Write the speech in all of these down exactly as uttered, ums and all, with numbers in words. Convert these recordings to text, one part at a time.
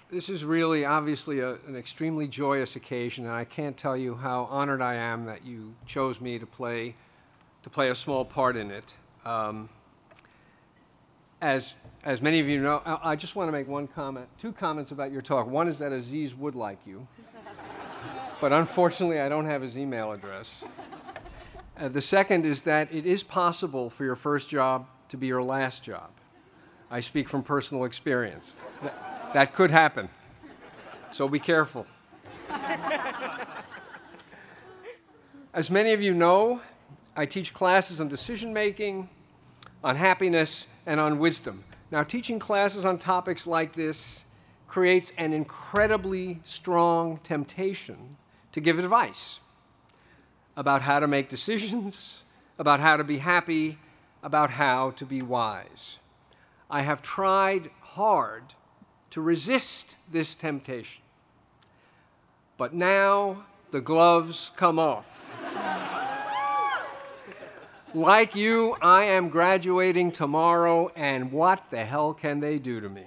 this is really obviously a, an extremely joyous occasion, and I can't tell you how honored I am that you chose me to play to play a small part in it. Um, as as many of you know, I, I just want to make one comment, two comments about your talk. One is that Aziz would like you, but unfortunately I don't have his email address. Uh, the second is that it is possible for your first job to be your last job. I speak from personal experience. Th- that could happen, so be careful. As many of you know, I teach classes on decision-making, on happiness, and on wisdom. Now, teaching classes on topics like this creates an incredibly strong temptation to give advice about how to make decisions, about how to be happy, about how to be wise. I have tried hard to resist this temptation, but now the gloves come off. Like you, I am graduating tomorrow, and what the hell can they do to me?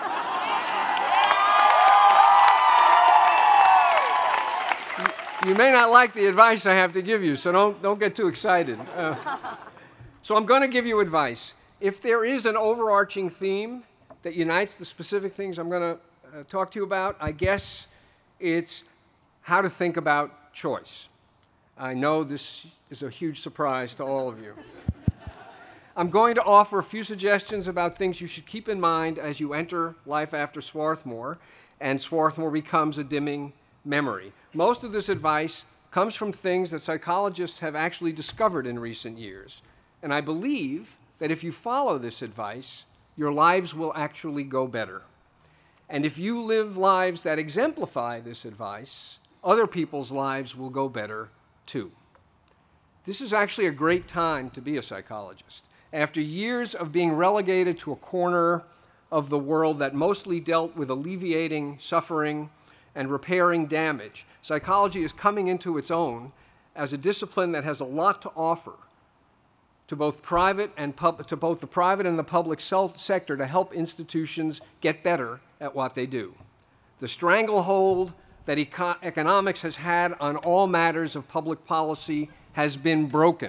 You may not like the advice I have to give you, so don't, don't get too excited. Uh, so I'm going to give you advice. If there is an overarching theme that unites the specific things I'm going to uh, talk to you about, I guess it's how to think about choice. I know this is a huge surprise to all of you. I'm going to offer a few suggestions about things you should keep in mind as you enter life after Swarthmore, and Swarthmore becomes a dimming memory. Most of this advice comes from things that psychologists have actually discovered in recent years, and I believe that if you follow this advice, your lives will actually go better. And if you live lives that exemplify this advice, other people's lives will go better too. This is actually a great time to be a psychologist. After years of being relegated to a corner of the world that mostly dealt with alleviating suffering and repairing damage, psychology is coming into its own as a discipline that has a lot to offer to both private and pub- to both the private and the public sector to help institutions get better at what they do. The stranglehold that eco- economics has had on all matters of public policy has been broken.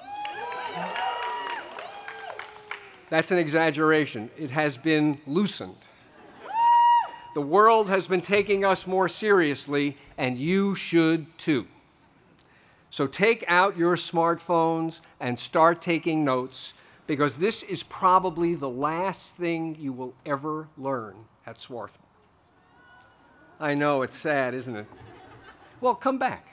That's an exaggeration. It has been loosened. The world has been taking us more seriously, and you should too. So take out your smartphones and start taking notes, because this is probably the last thing you will ever learn at Swarthmore. I know, it's sad, isn't it? Well, come back.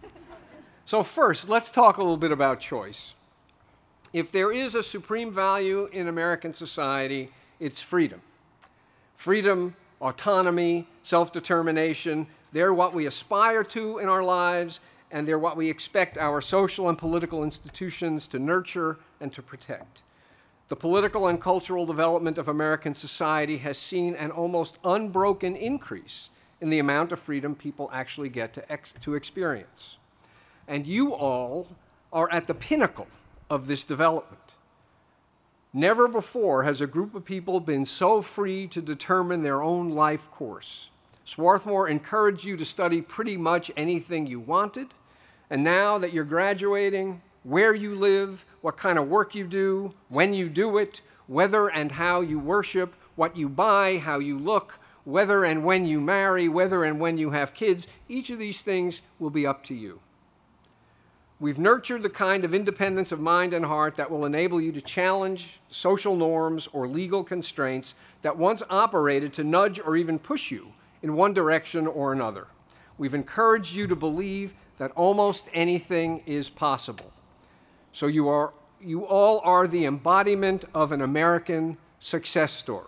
So first, let's talk a little bit about choice. If there is a supreme value in American society, it's freedom. Freedom, autonomy, self-determination, they're what we aspire to in our lives, and they're what we expect our social and political institutions to nurture and to protect. The political and cultural development of American society has seen an almost unbroken increase in the amount of freedom people actually get to, ex- to experience. And you all are at the pinnacle of this development. Never before has a group of people been so free to determine their own life course. Swarthmore encouraged you to study pretty much anything you wanted, and now that you're graduating, where you live, what kind of work you do, when you do it, whether and how you worship, what you buy, how you look, whether and when you marry, whether and when you have kids, each of these things will be up to you. We've nurtured the kind of independence of mind and heart that will enable you to challenge social norms or legal constraints that once operated to nudge or even push you in one direction or another. We've encouraged you to believe that almost anything is possible. So you are, you all are the embodiment of an American success story.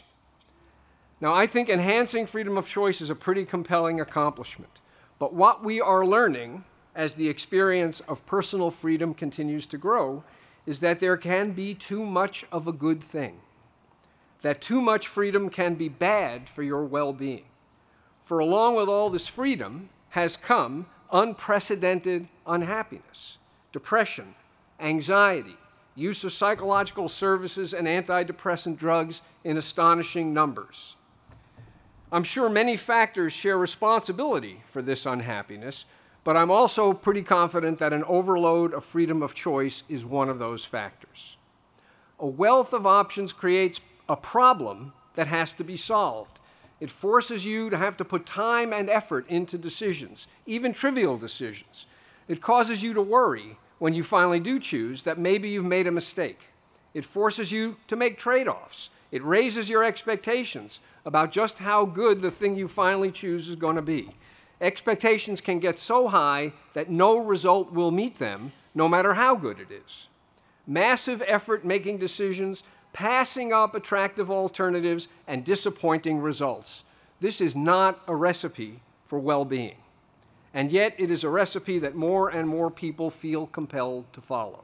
Now, I think enhancing freedom of choice is a pretty compelling accomplishment. But what we are learning as the experience of personal freedom continues to grow is that there can be too much of a good thing, that too much freedom can be bad for your well-being. For along with all this freedom has come unprecedented unhappiness, depression, anxiety, use of psychological services and antidepressant drugs in astonishing numbers. I'm sure many factors share responsibility for this unhappiness, but I'm also pretty confident that an overload of freedom of choice is one of those factors. A wealth of options creates a problem that has to be solved. It forces you to have to put time and effort into decisions, even trivial decisions. It causes you to worry when you finally do choose that maybe you've made a mistake. It forces you to make trade-offs. It raises your expectations about just how good the thing you finally choose is going to be. Expectations can get so high that no result will meet them, no matter how good it is. Massive effort making decisions, passing up attractive alternatives, and disappointing results. This is not a recipe for well-being. And yet it is a recipe that more and more people feel compelled to follow.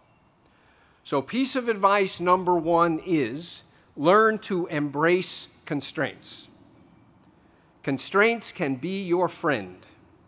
So piece of advice number one is learn to embrace constraints. Constraints can be your friend.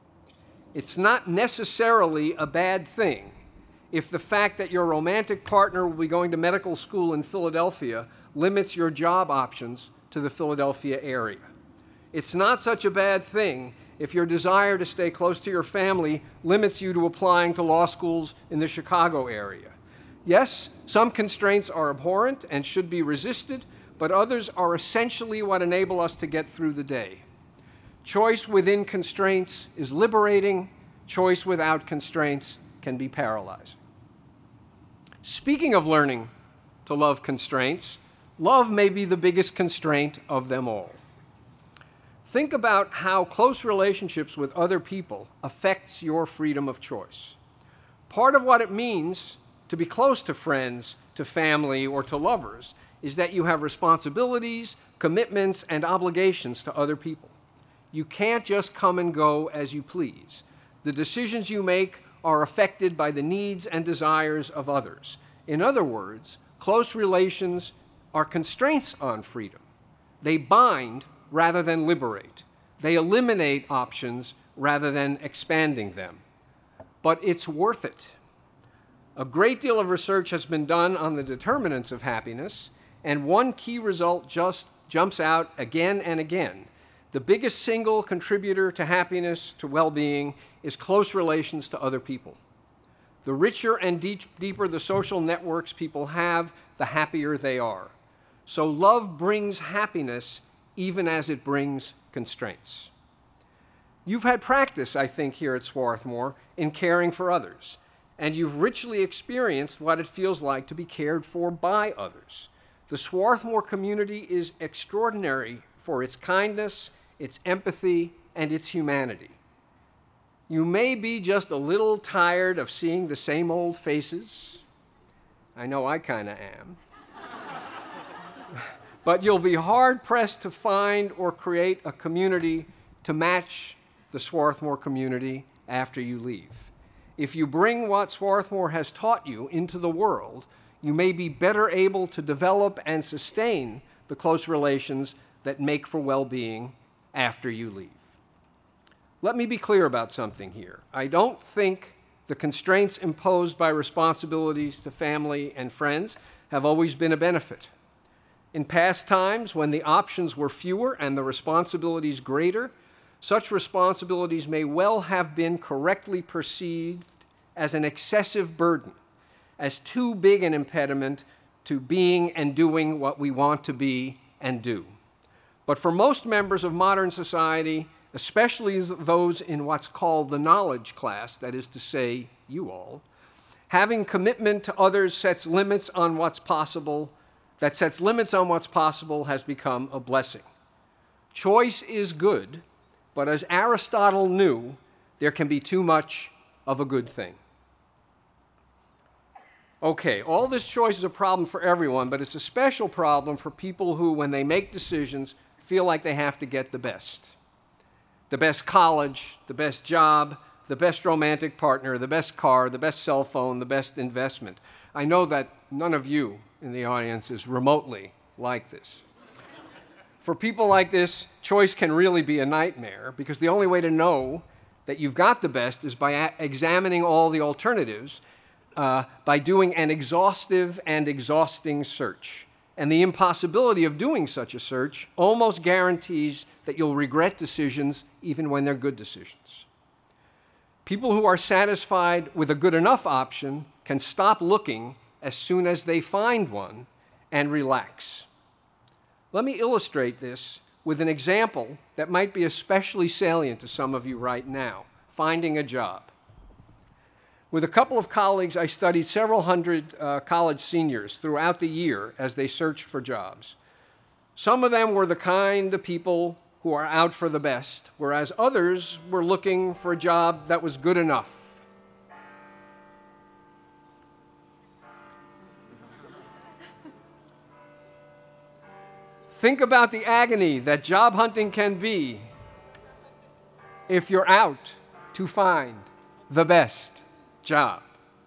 It's not necessarily a bad thing if the fact that your romantic partner will be going to medical school in Philadelphia limits your job options to the Philadelphia area. It's not such a bad thing if your desire to stay close to your family limits you to applying to law schools in the Chicago area. Yes, some constraints are abhorrent and should be resisted, but others are essentially what enable us to get through the day. Choice within constraints is liberating. Choice without constraints can be paralyzing. Speaking of learning to love constraints, love may be the biggest constraint of them all. Think about how close relationships with other people affects your freedom of choice. Part of what it means to be close to friends, to family, or to lovers is that you have responsibilities, commitments, and obligations to other people. You can't just come and go as you please. The decisions you make are affected by the needs and desires of others. In other words, close relations are constraints on freedom. They bind rather than liberate. They eliminate options rather than expanding them. But it's worth it. A great deal of research has been done on the determinants of happiness, and one key result just jumps out again and again. The biggest single contributor to happiness, to well-being, is close relations to other people. The richer and deep, deeper the social networks people have, the happier they are. So love brings happiness even as it brings constraints. You've had practice, I think, here at Swarthmore in caring for others, and you've richly experienced what it feels like to be cared for by others. The Swarthmore community is extraordinary for its kindness, its empathy, and its humanity. You may be just a little tired of seeing the same old faces. I know I kind of am. But you'll be hard-pressed to find or create a community to match the Swarthmore community after you leave. If you bring what Swarthmore has taught you into the world, you may be better able to develop and sustain the close relations that make for well-being after you leave. Let me be clear about something here. I don't think the constraints imposed by responsibilities to family and friends have always been a benefit. In past times, when the options were fewer and the responsibilities greater, such responsibilities may well have been correctly perceived as an excessive burden, as too big an impediment to being and doing what we want to be and do. But for most members of modern society, especially those in what's called the knowledge class, that is to say, you all, having commitment to others sets limits on what's possible, that sets limits on what's possible has become a blessing. Choice is good, but as Aristotle knew, there can be too much of a good thing. Okay, all this choice is a problem for everyone, but it's a special problem for people who, when they make decisions, feel like they have to get the best. The best college, the best job, the best romantic partner, the best car, the best cell phone, the best investment. I know that none of you in the audience is remotely like this. For people like this, choice can really be a nightmare because the only way to know that you've got the best is by a- examining all the alternatives, uh, by doing an exhaustive and exhausting search. And the impossibility of doing such a search almost guarantees that you'll regret decisions even when they're good decisions. People who are satisfied with a good enough option can stop looking as soon as they find one and relax. Let me illustrate this with an example that might be especially salient to some of you right now: finding a job. With a couple of colleagues, I studied several hundred uh, college seniors throughout the year as they searched for jobs. Some of them were the kind of people who are out for the best, whereas others were looking for a job that was good enough. Think about the agony that job hunting can be if you're out to find the best job.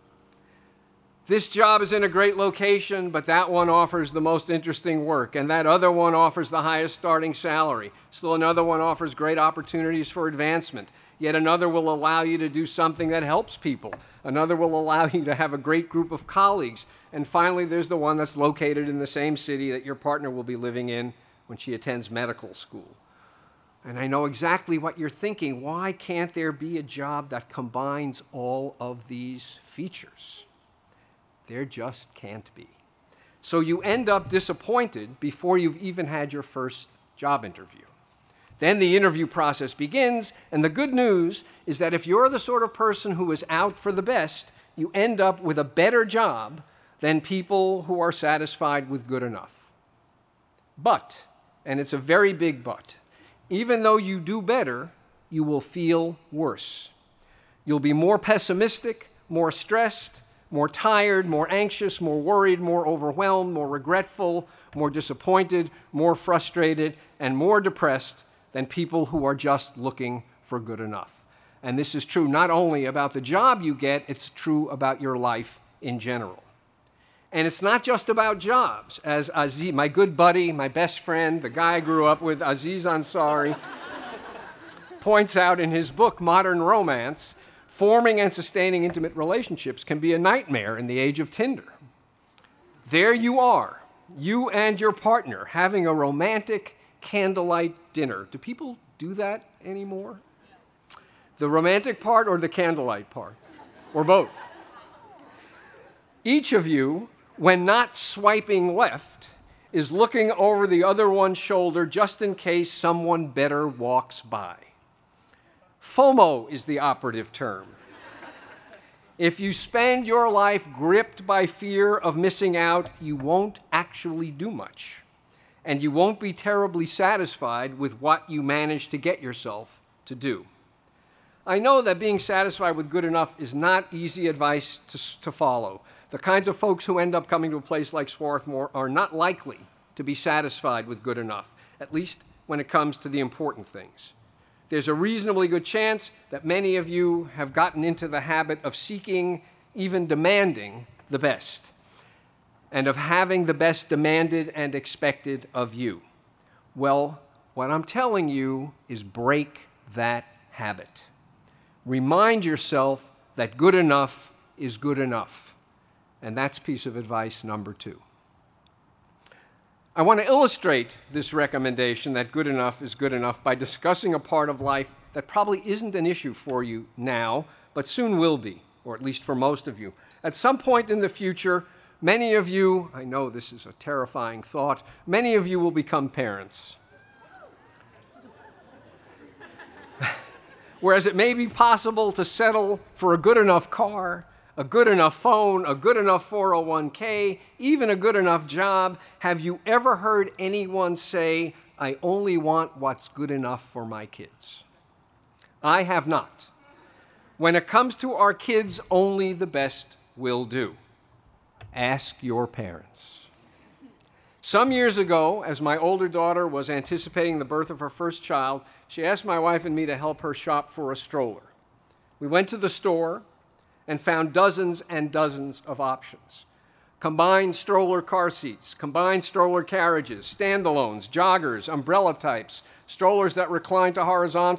This job is in a great location, but that one offers the most interesting work, and that other one offers the highest starting salary. Still another one offers great opportunities for advancement. Yet another will allow you to do something that helps people. Another will allow you to have a great group of colleagues. And finally, there's the one that's located in the same city that your partner will be living in when she attends medical school. And I know exactly what you're thinking. Why can't there be a job that combines all of these features? There just can't be. So you end up disappointed before you've even had your first job interview. Then the interview process begins, and the good news is that if you're the sort of person who is out for the best, you end up with a better job than people who are satisfied with good enough. But, and it's a very big but, even though you do better, you will feel worse. You'll be more pessimistic, more stressed, more tired, more anxious, more worried, more overwhelmed, more regretful, more disappointed, more frustrated, and more depressed than people who are just looking for good enough. And this is true not only about the job you get, it's true about your life in general. And it's not just about jobs. As Aziz, my good buddy, my best friend, the guy I grew up with, Aziz Ansari, points out in his book, Modern Romance, forming and sustaining intimate relationships can be a nightmare in the age of Tinder. There you are, you and your partner, having a romantic candlelight dinner. Do people do that anymore? The romantic part or the candlelight part? Or both? Each of you, when not swiping left, is looking over the other one's shoulder just in case someone better walks by. FOMO is the operative term. If you spend your life gripped by fear of missing out, you won't actually do much, and you won't be terribly satisfied with what you manage to get yourself to do. I know that being satisfied with good enough is not easy advice to, to follow. The kinds of folks who end up coming to a place like Swarthmore are not likely to be satisfied with good enough, at least when it comes to the important things. There's a reasonably good chance that many of you have gotten into the habit of seeking, even demanding, the best, and of having the best demanded and expected of you. Well, what I'm telling you is break that habit. Remind yourself that good enough is good enough. And that's piece of advice number two. I want to illustrate this recommendation that good enough is good enough by discussing a part of life that probably isn't an issue for you now, but soon will be, or at least for most of you. At some point in the future, many of you, I know this is a terrifying thought, many of you will become parents. Whereas it may be possible to settle for a good enough car, a good enough phone, a good enough four oh one k, even a good enough job, have you ever heard anyone say, "I only want what's good enough for my kids"? I have not. When it comes to our kids, only the best will do. Ask your parents. Some years ago, as my older daughter was anticipating the birth of her first child, she asked my wife and me to help her shop for a stroller. We went to the store and found dozens and dozens of options. Combined stroller car seats, combined stroller carriages, standalones, joggers, umbrella types, strollers that recline to horizontal,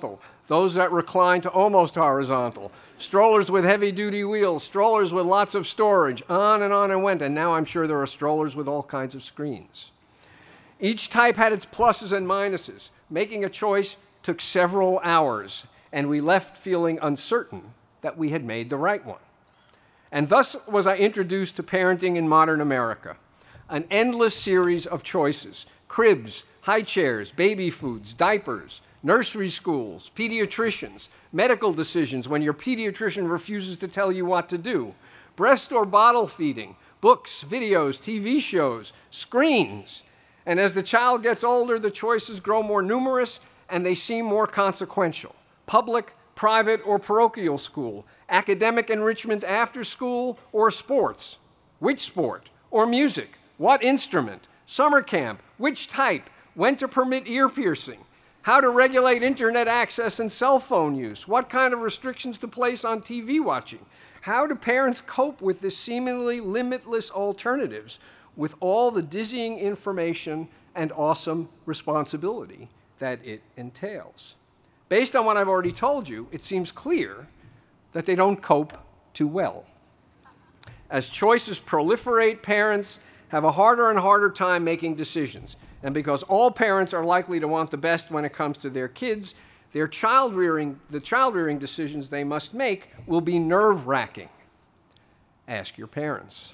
those that recline to almost horizontal, strollers with heavy-duty wheels, strollers with lots of storage, on and on and went, and now I'm sure there are strollers with all kinds of screens. Each type had its pluses and minuses. Making a choice took several hours, and we left feeling uncertain that we had made the right one. And thus was I introduced to parenting in modern America, an endless series of choices: cribs, high chairs, baby foods, diapers, nursery schools, pediatricians, medical decisions when your pediatrician refuses to tell you what to do, breast or bottle feeding, books, videos, T V shows, screens. And as the child gets older, the choices grow more numerous and they seem more consequential. Public, private, or parochial school, academic enrichment after school, or sports. Which sport? Or music? What instrument? Summer camp? Which type? When to permit ear piercing? How to regulate internet access and cell phone use? What kind of restrictions to place on T V watching? How do parents cope with this seemingly limitless alternatives with all the dizzying information and awesome responsibility that it entails? Based on what I've already told you, it seems clear that they don't cope too well. As choices proliferate, parents have a harder and harder time making decisions. And because all parents are likely to want the best when it comes to their kids, their child rearing, the child rearing decisions they must make will be nerve-wracking. Ask your parents.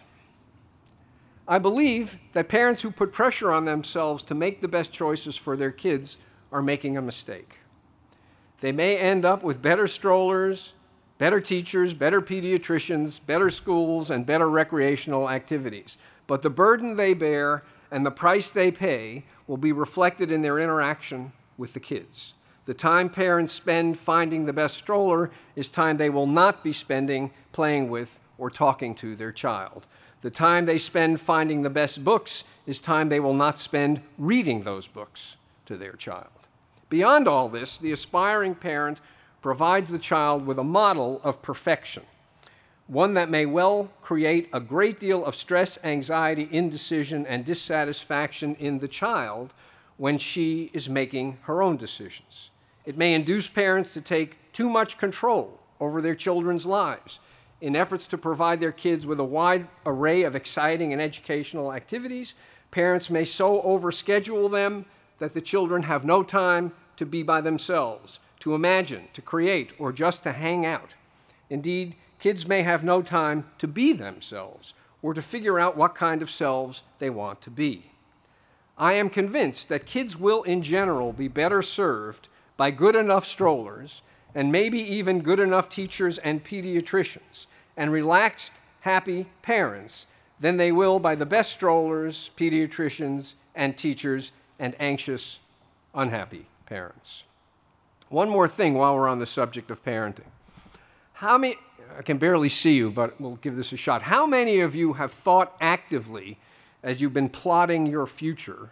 I believe that parents who put pressure on themselves to make the best choices for their kids are making a mistake. They may end up with better strollers, better teachers, better pediatricians, better schools, and better recreational activities. But the burden they bear and the price they pay will be reflected in their interaction with the kids. The time parents spend finding the best stroller is time they will not be spending playing with or talking to their child. The time they spend finding the best books is time they will not spend reading those books to their child. Beyond all this, the aspiring parent provides the child with a model of perfection, one that may well create a great deal of stress, anxiety, indecision, and dissatisfaction in the child when she is making her own decisions. It may induce parents to take too much control over their children's lives. In efforts to provide their kids with a wide array of exciting and educational activities, parents may so overschedule them that the children have no time to be by themselves, to imagine, to create, or just to hang out. Indeed, kids may have no time to be themselves or to figure out what kind of selves they want to be. I am convinced that kids will, in general, be better served by good enough strollers and maybe even good enough teachers and pediatricians and relaxed, happy parents than they will by the best strollers, pediatricians, and teachers and anxious, unhappy parents. One more thing while we're on the subject of parenting. How many, I can barely see you, but we'll give this a shot. How many of you have thought actively as you've been plotting your future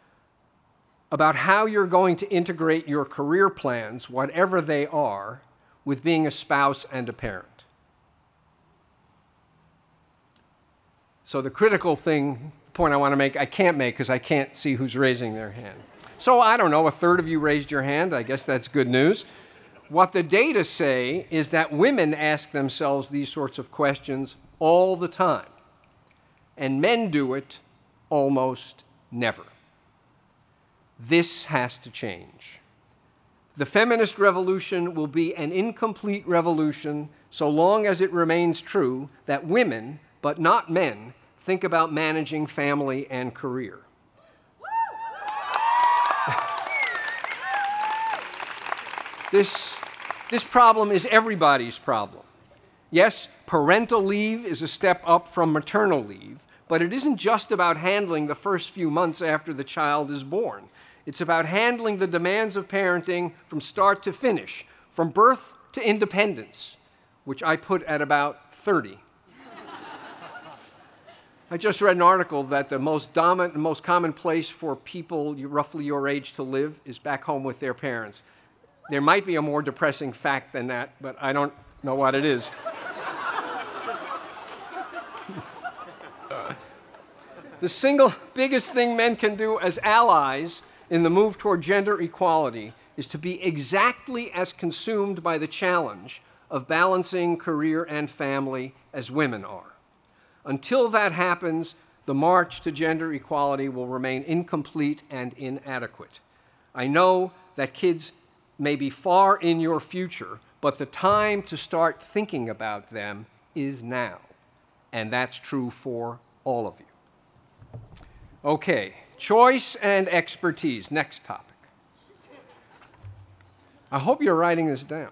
about how you're going to integrate your career plans, whatever they are, with being a spouse and a parent? So the critical thing, point I want to make, I can't make because I can't see who's raising their hand. So I don't know, a third of you raised your hand. I guess that's good news. What the data say is that women ask themselves these sorts of questions all the time, and men do it almost never. This has to change. The feminist revolution will be an incomplete revolution so long as it remains true that women, but not men, think about managing family and career. This, this problem is everybody's problem. Yes, parental leave is a step up from maternal leave, but it isn't just about handling the first few months after the child is born. It's about handling the demands of parenting from start to finish, from birth to independence, which I put at about thirty. I just read an article that the most dominant and most common place for people roughly your age to live is back home with their parents. There might be a more depressing fact than that, but I don't know what it is. The single biggest thing men can do as allies in the move toward gender equality is to be exactly as consumed by the challenge of balancing career and family as women are. Until that happens, the march to gender equality will remain incomplete and inadequate. I know that kids may be far in your future, but the time to start thinking about them is now. And that's true for all of you. Okay, choice and expertise. Next topic. I hope you're writing this down.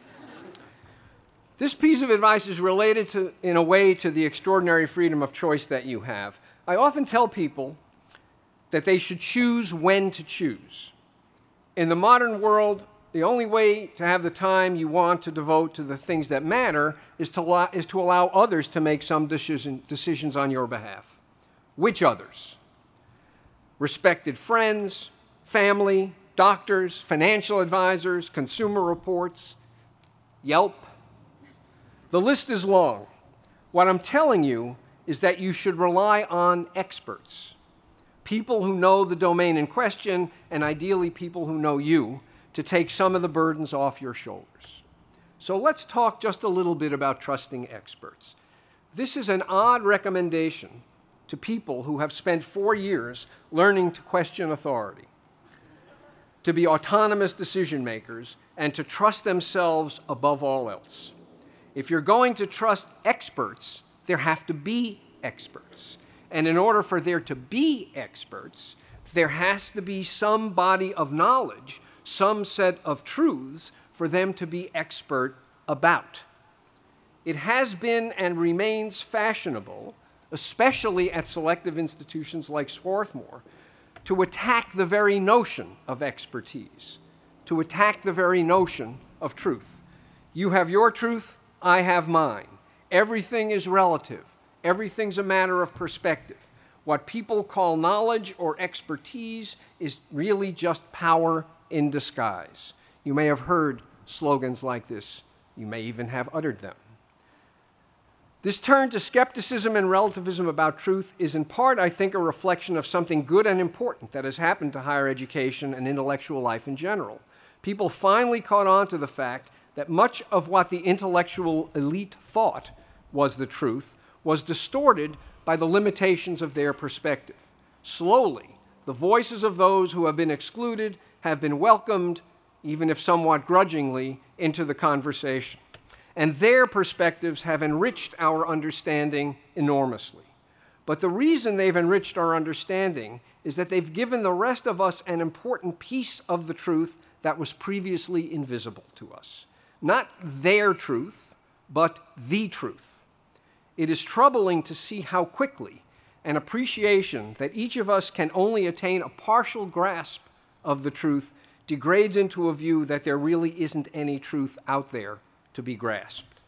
This piece of advice is related to, in a way, to the extraordinary freedom of choice that you have. I often tell people that they should choose when to choose. In the modern world, the only way to have the time you want to devote to the things that matter is to, allow, is to allow others to make some decision, decisions on your behalf. Which others? Respected friends, family, doctors, financial advisors, consumer reports, Yelp. The list is long. What I'm telling you is that you should rely on experts, people who know the domain in question, and ideally people who know you, to take some of the burdens off your shoulders. So let's talk just a little bit about trusting experts. This is an odd recommendation to people who have spent four years learning to question authority, to be autonomous decision makers, and to trust themselves above all else. If you're going to trust experts, there have to be experts. And in order for there to be experts, there has to be some body of knowledge, some set of truths for them to be expert about. It has been and remains fashionable, especially at selective institutions like Swarthmore, to attack the very notion of expertise, to attack the very notion of truth. You have your truth, I have mine. Everything is relative. Everything's a matter of perspective. What people call knowledge or expertise is really just power in disguise. You may have heard slogans like this. You may even have uttered them. This turn to skepticism and relativism about truth is in part, I think, a reflection of something good and important that has happened to higher education and intellectual life in general. People finally caught on to the fact that much of what the intellectual elite thought was the truth was distorted by the limitations of their perspective. Slowly, the voices of those who have been excluded have been welcomed, even if somewhat grudgingly, into the conversation. And their perspectives have enriched our understanding enormously. But the reason they've enriched our understanding is that they've given the rest of us an important piece of the truth that was previously invisible to us. Not their truth, but the truth. It is troubling to see how quickly an appreciation that each of us can only attain a partial grasp of the truth degrades into a view that there really isn't any truth out there to be grasped.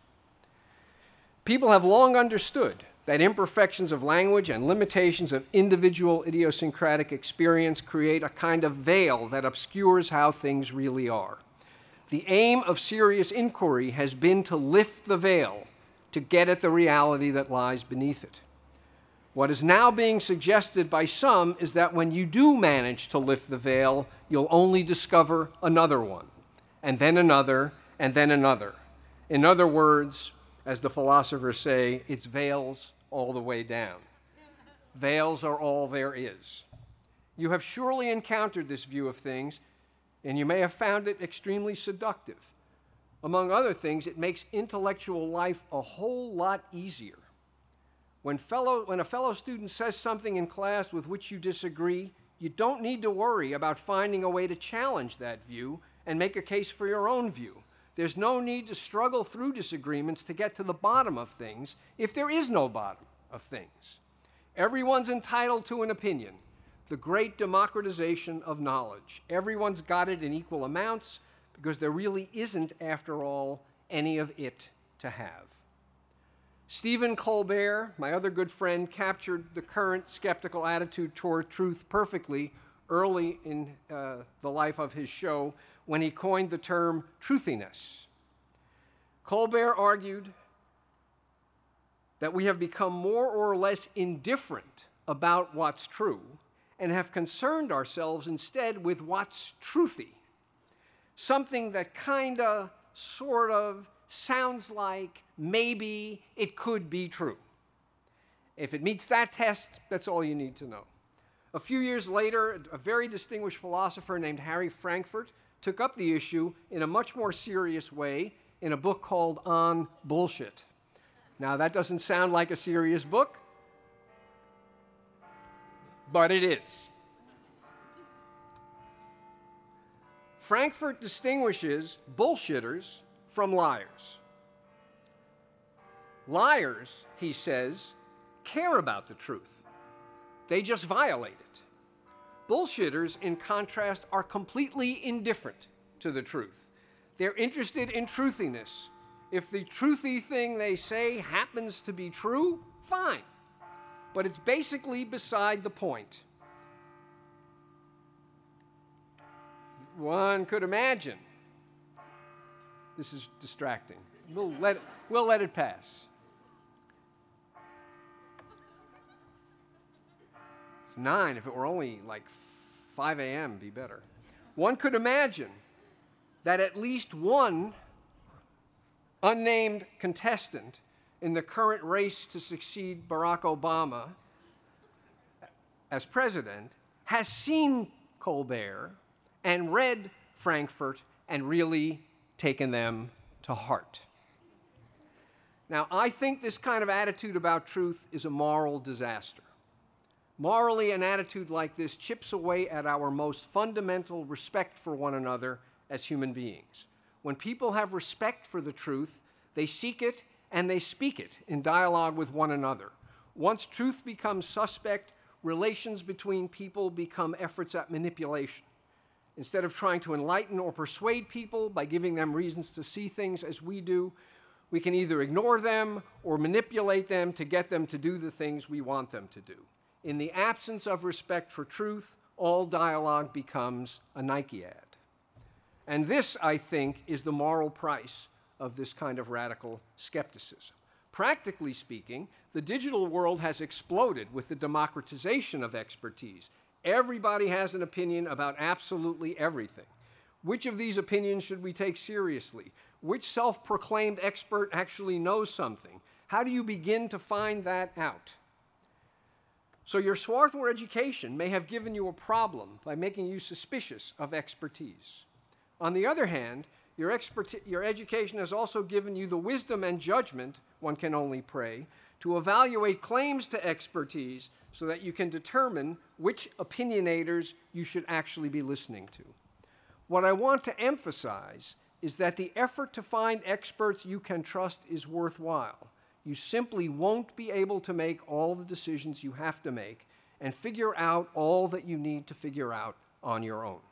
People have long understood that imperfections of language and limitations of individual idiosyncratic experience create a kind of veil that obscures how things really are. The aim of serious inquiry has been to lift the veil, to get at the reality that lies beneath it. What is now being suggested by some is that when you do manage to lift the veil, you'll only discover another one, and then another, and then another. In other words, as the philosophers say, it's veils all the way down. Veils are all there is. You have surely encountered this view of things, and you may have found it extremely seductive. Among other things, it makes intellectual life a whole lot easier. When, fellow, when a fellow student says something in class with which you disagree, you don't need to worry about finding a way to challenge that view and make a case for your own view. There's no need to struggle through disagreements to get to the bottom of things if there is no bottom of things. Everyone's entitled to an opinion, the great democratization of knowledge. Everyone's got it in equal amounts because there really isn't, after all, any of it to have. Stephen Colbert, my other good friend, captured the current skeptical attitude toward truth perfectly early in uh, the life of his show when he coined the term truthiness. Colbert argued that we have become more or less indifferent about what's true and have concerned ourselves instead with what's truthy. something that kind of, sort of, sounds like maybe it could be true. If it meets that test, that's all you need to know. A few years later, a very distinguished philosopher named Harry Frankfurt took up the issue in a much more serious way in a book called On Bullshit. Now, that doesn't sound like a serious book, but it is. Frankfurt distinguishes bullshitters from liars. Liars, he says, care about the truth. They just violate it. Bullshitters, in contrast, are completely indifferent to the truth. They're interested in truthiness. If the truthy thing they say happens to be true, fine. But it's basically beside the point. One could imagine. This is distracting. We'll let, we'll let it pass. It's nine. If it were only like five a.m., be better. One could imagine that at least one unnamed contestant in the current race to succeed Barack Obama as president has seen Colbert and read Frankfurt and really taken them to heart. Now, I think this kind of attitude about truth is a moral disaster. Morally, an attitude like this chips away at our most fundamental respect for one another as human beings. When people have respect for the truth, they seek it and they speak it in dialogue with one another. Once truth becomes suspect, relations between people become efforts at manipulation. Instead of trying to enlighten or persuade people by giving them reasons to see things as we do, we can either ignore them or manipulate them to get them to do the things we want them to do. In the absence of respect for truth, all dialogue becomes a Nike ad. And this, I think, is the moral price of this kind of radical skepticism. Practically speaking, the digital world has exploded with the democratization of expertise. Everybody has an opinion about absolutely everything. Which of these opinions should we take seriously? Which self-proclaimed expert actually knows something? How do you begin to find that out? So your Swarthmore education may have given you a problem by making you suspicious of expertise. On the other hand, your, experti- your education has also given you the wisdom and judgment, one can only pray, to evaluate claims to expertise so that you can determine which opinionators you should actually be listening to. What I want to emphasize is that the effort to find experts you can trust is worthwhile. You simply won't be able to make all the decisions you have to make and figure out all that you need to figure out on your own.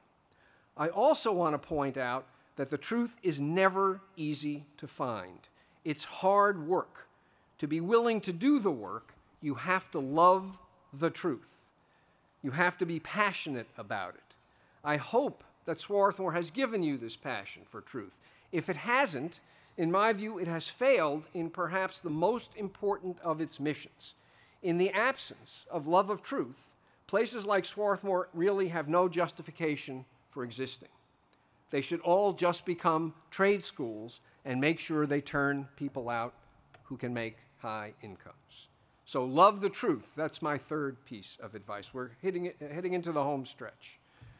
I also want to point out that the truth is never easy to find. It's hard work. To be willing to do the work, you have to love the truth. You have to be passionate about it. I hope that Swarthmore has given you this passion for truth. If it hasn't, in my view, it has failed in perhaps the most important of its missions. In the absence of love of truth, places like Swarthmore really have no justification for existing. They should all just become trade schools and make sure they turn people out who can make high incomes. So love the truth. That's my third piece of advice. We're hitting, heading into the home stretch.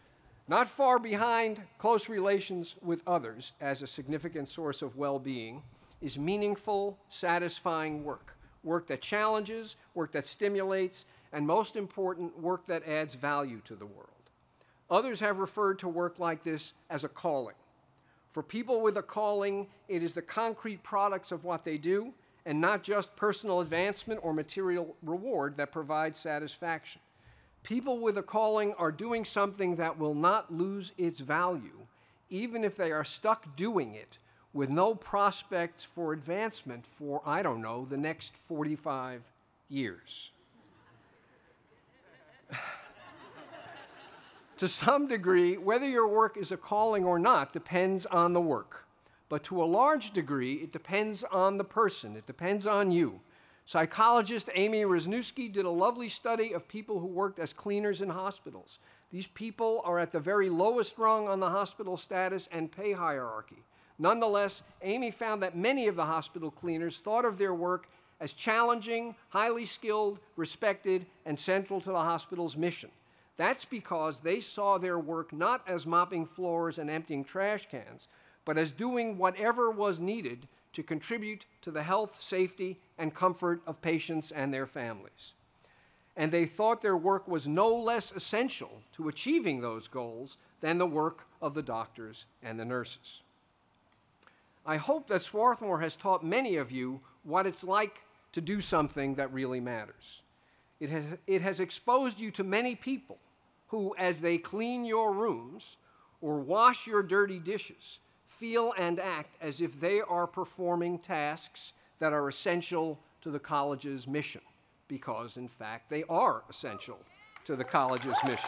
Not far behind close relations with others as a significant source of well-being is meaningful, satisfying work. Work that challenges, work that stimulates, and most important, work that adds value to the world. Others have referred to work like this as a calling. For people with a calling, it is the concrete products of what they do and not just personal advancement or material reward that provides satisfaction. People with a calling are doing something that will not lose its value, even if they are stuck doing it with no prospects for advancement for, I don't know, the next forty-five years. To some degree, whether your work is a calling or not depends on the work. But to a large degree, it depends on the person. It depends on you. Psychologist Amy Wrzesniewski did a lovely study of people who worked as cleaners in hospitals. These people are at the very lowest rung on the hospital status and pay hierarchy. Nonetheless, Amy found that many of the hospital cleaners thought of their work as challenging, highly skilled, respected, and central to the hospital's mission. That's because they saw their work not as mopping floors and emptying trash cans, but as doing whatever was needed to contribute to the health, safety, and comfort of patients and their families. And they thought their work was no less essential to achieving those goals than the work of the doctors and the nurses. I hope that Swarthmore has taught many of you what it's like to do something that really matters. It has, it has exposed you to many people who, as they clean your rooms or wash your dirty dishes, feel and act as if they are performing tasks that are essential to the college's mission, because, in fact, they are essential to the college's mission.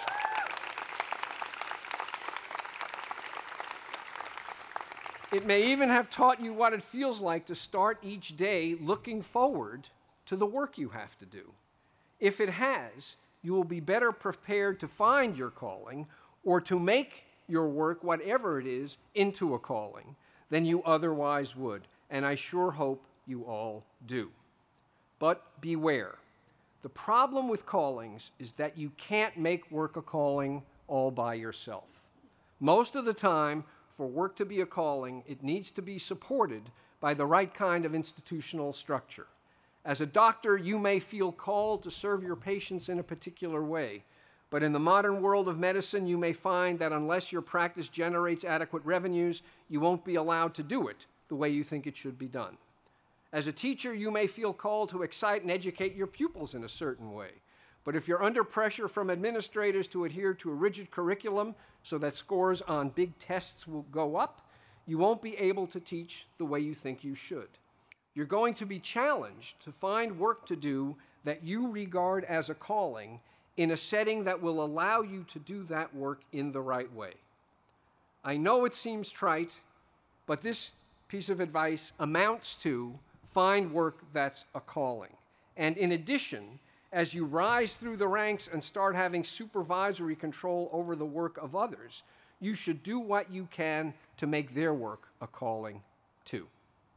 It may even have taught you what it feels like to start each day looking forward to the work you have to do. If it has, you will be better prepared to find your calling or to make your work, whatever it is, into a calling than you otherwise would, and I sure hope you all do. But beware. The problem with callings is that you can't make work a calling all by yourself. Most of the time, for work to be a calling, it needs to be supported by the right kind of institutional structure. As a doctor, you may feel called to serve your patients in a particular way, but in the modern world of medicine, you may find that unless your practice generates adequate revenues, you won't be allowed to do it the way you think it should be done. As a teacher, you may feel called to excite and educate your pupils in a certain way. But if you're under pressure from administrators to adhere to a rigid curriculum so that scores on big tests will go up, you won't be able to teach the way you think you should. You're going to be challenged to find work to do that you regard as a calling in a setting that will allow you to do that work in the right way. I know it seems trite, but this piece of advice amounts to find work that's a calling. And in addition, as you rise through the ranks and start having supervisory control over the work of others, you should do what you can to make their work a calling too.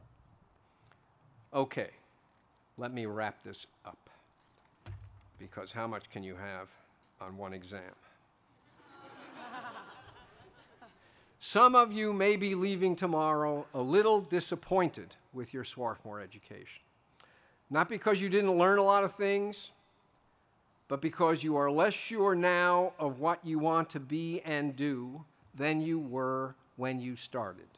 Okay, let me wrap this up, because how much can you have on one exam? Some of you may be leaving tomorrow a little disappointed with your Swarthmore education. Not because you didn't learn a lot of things, but because you are less sure now of what you want to be and do than you were when you started.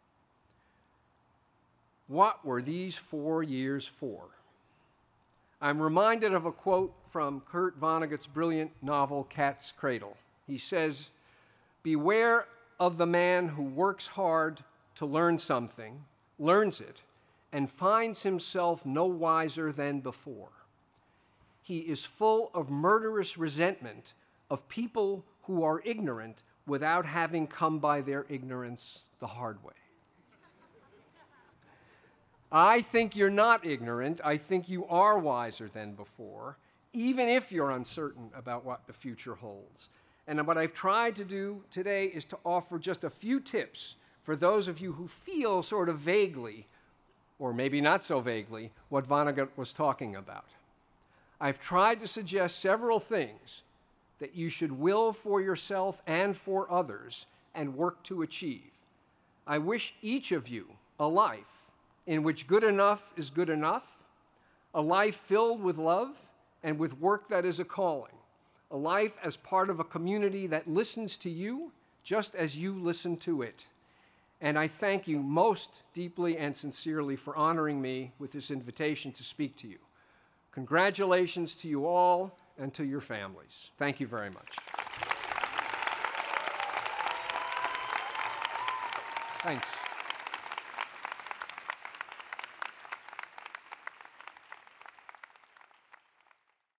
What were these four years for? I'm reminded of a quote from Kurt Vonnegut's brilliant novel, Cat's Cradle. He says, "Beware of the man who works hard to learn something, learns it, and finds himself no wiser than before. He is full of murderous resentment of people who are ignorant without having come by their ignorance the hard way." I think you're not ignorant. I think you are wiser than before, even if you're uncertain about what the future holds. And what I've tried to do today is to offer just a few tips for those of you who feel sort of vaguely, or maybe not so vaguely, what Vonnegut was talking about. I've tried to suggest several things that you should will for yourself and for others and work to achieve. I wish each of you a life in which good enough is good enough, a life filled with love and with work that is a calling, a life as part of a community that listens to you just as you listen to it. And I thank you most deeply and sincerely for honoring me with this invitation to speak to you. Congratulations to you all and to your families. Thank you very much. Thanks.